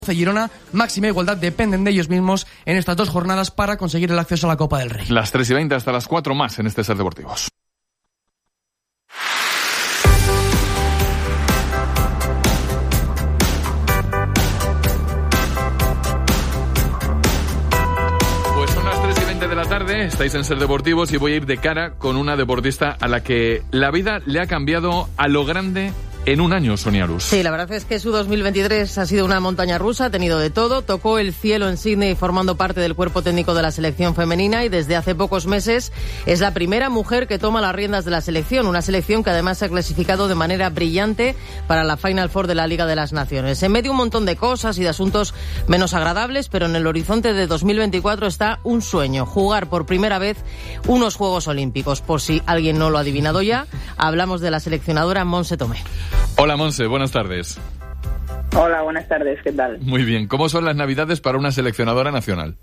Girona, máxima igualdad, dependen de ellos mismos en estas 2 jornadas para conseguir el acceso a la Copa del Rey. Las 3:20 hasta las 4 más en este Ser Deportivos. Pues son las 3:20 de la tarde, estáis en Ser Deportivos y voy a ir de cara con una deportista a la que la vida le ha cambiado a lo grande en un año, Sonia Luz. Sí, la verdad es que su 2023 ha sido una montaña rusa, ha tenido de todo, tocó el cielo en Sydney formando parte del cuerpo técnico de la selección femenina y desde hace pocos meses es la primera mujer que toma las riendas de la selección, una selección que además se ha clasificado de manera brillante para la Final Four de la Liga de las Naciones. En medio un montón de cosas y de asuntos menos agradables, pero en el horizonte de 2024 está un sueño, jugar por primera vez unos Juegos Olímpicos. Por si alguien no lo ha adivinado ya, hablamos de la seleccionadora Montse Tomé. Hola Montse, buenas tardes. Hola, buenas tardes, ¿qué tal? Muy bien, ¿cómo son las Navidades para una seleccionadora nacional?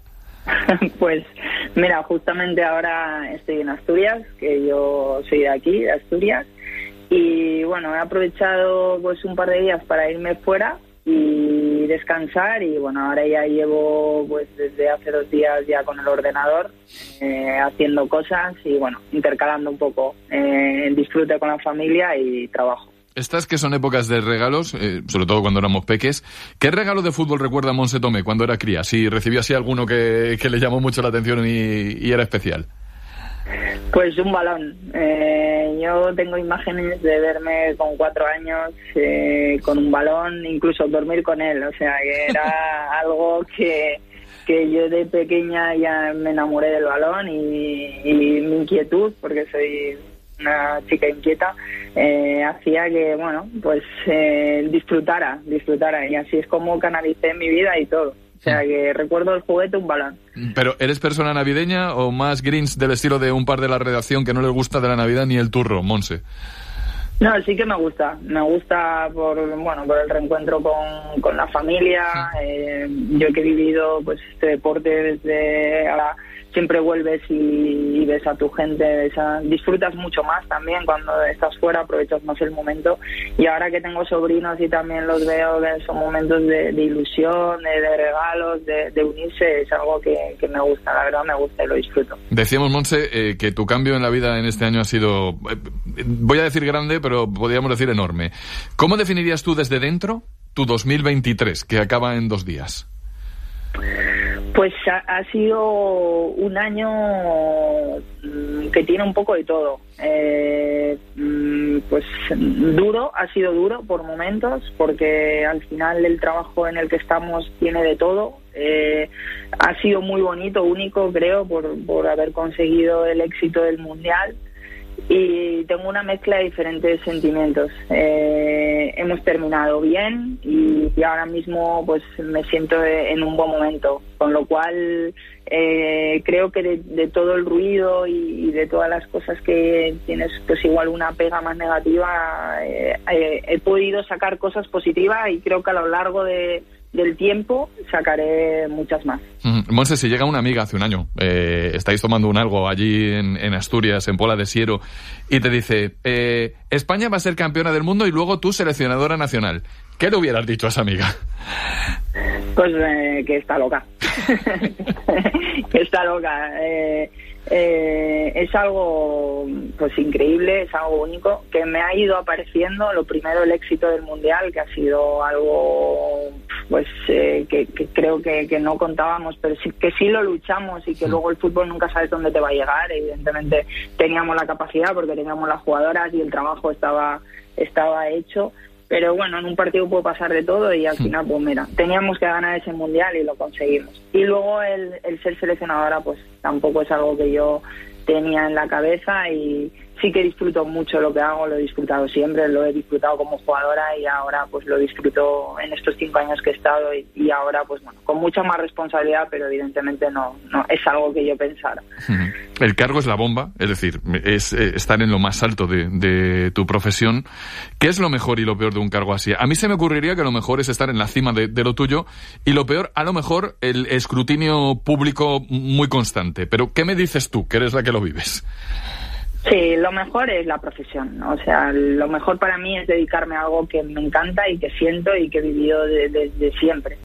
Pues mira, justamente ahora estoy en Asturias, que yo soy de aquí, de Asturias, y bueno, he aprovechado pues un par de días para irme fuera y descansar, y bueno, ahora ya llevo pues desde hace 2 días ya con el ordenador haciendo cosas y bueno, intercalando un poco el disfrute con la familia y trabajo. Estas que son épocas de regalos, sobre todo cuando éramos peques, ¿qué regalo de fútbol recuerda a Montse Tomé cuando era cría? Si recibió así alguno que le llamó mucho la atención y era especial. Pues un balón. Yo tengo imágenes de verme con 4 años con un balón, incluso dormir con él. O sea, que era algo que yo de pequeña ya me enamoré del balón y mi inquietud, porque soy una chica inquieta, hacía que, bueno, pues disfrutara, y así es como canalicé mi vida y todo. O sea, que recuerdo el juguete, un balón. ¿Pero eres persona navideña o más Grinch del estilo de un par de la redacción que no les gusta de la Navidad ni el turro, Montse? No, sí que me gusta por el reencuentro con la familia. Yo que he vivido pues este deporte desde ahora, siempre vuelves y ves a tu gente, disfrutas mucho más también cuando estás fuera, aprovechas más el momento, y ahora que tengo sobrinos y también los veo, que son momentos de ilusión, de regalos, de unirse, es algo que me gusta, la verdad me gusta y lo disfruto. Decíamos, Montse, que tu cambio en la vida en este año ha sido, voy a decir grande, pero podríamos decir enorme. ¿Cómo definirías tú desde dentro tu 2023, que acaba en 2 días? Pues ha sido un año que tiene un poco de todo. Pues ha sido duro por momentos, porque al final el trabajo en el que estamos tiene de todo. Ha sido muy bonito, único, creo, por haber conseguido el éxito del Mundial. Y tengo una mezcla de diferentes sentimientos. Hemos terminado bien y ahora mismo pues me siento en un buen momento, con lo cual creo que de todo el ruido y de todas las cosas que tienes pues igual una pega más negativa, he podido sacar cosas positivas y creo que a lo largo del tiempo sacaré muchas más. Montse, si llega una amiga hace un año, estáis tomando un algo allí en Asturias, en Pola de Siero, y te dice, España va a ser campeona del mundo y luego tú seleccionadora nacional, ¿qué le hubieras dicho a esa amiga? Pues que está loca. Que está loca. Es algo pues increíble, es algo único, que me ha ido apareciendo. Lo primero, el éxito del Mundial, que ha sido algo pues que creo que no contábamos, pero sí que sí lo luchamos, y que luego el fútbol nunca sabes dónde te va a llegar. Evidentemente teníamos la capacidad porque teníamos las jugadoras y el trabajo estaba hecho. Pero bueno, en un partido puede pasar de todo y al final, pues mira, teníamos que ganar ese Mundial y lo conseguimos. Y luego el ser seleccionadora, pues tampoco es algo que yo tenía en la cabeza, y sí que disfruto mucho lo que hago, lo he disfrutado siempre, lo he disfrutado como jugadora y ahora pues lo disfruto en estos 5 años que he estado y ahora pues bueno, con mucha más responsabilidad, pero evidentemente no es algo que yo pensara. El cargo es la bomba, es decir, es estar en lo más alto de tu profesión. ¿Qué es lo mejor y lo peor de un cargo así? A mí se me ocurriría que lo mejor es estar en la cima de lo tuyo, y lo peor, a lo mejor, el escrutinio público muy constante. Pero ¿qué me dices tú, que eres la que lo vives? Sí, lo mejor es la profesión. O sea, lo mejor para mí es dedicarme a algo que me encanta y que siento y que he vivido desde siempre.